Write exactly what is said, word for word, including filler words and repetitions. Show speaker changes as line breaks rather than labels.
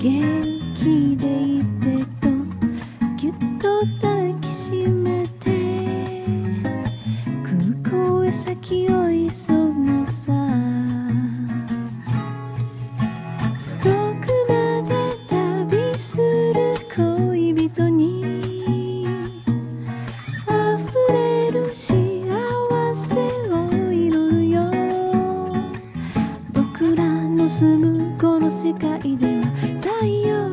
元気でいてとぎゅっと抱きしめて空港へ先を急ぐさ。遠くまで旅する恋人にあふれる幸せを祈るよ。僕らの住むこの世界では太陽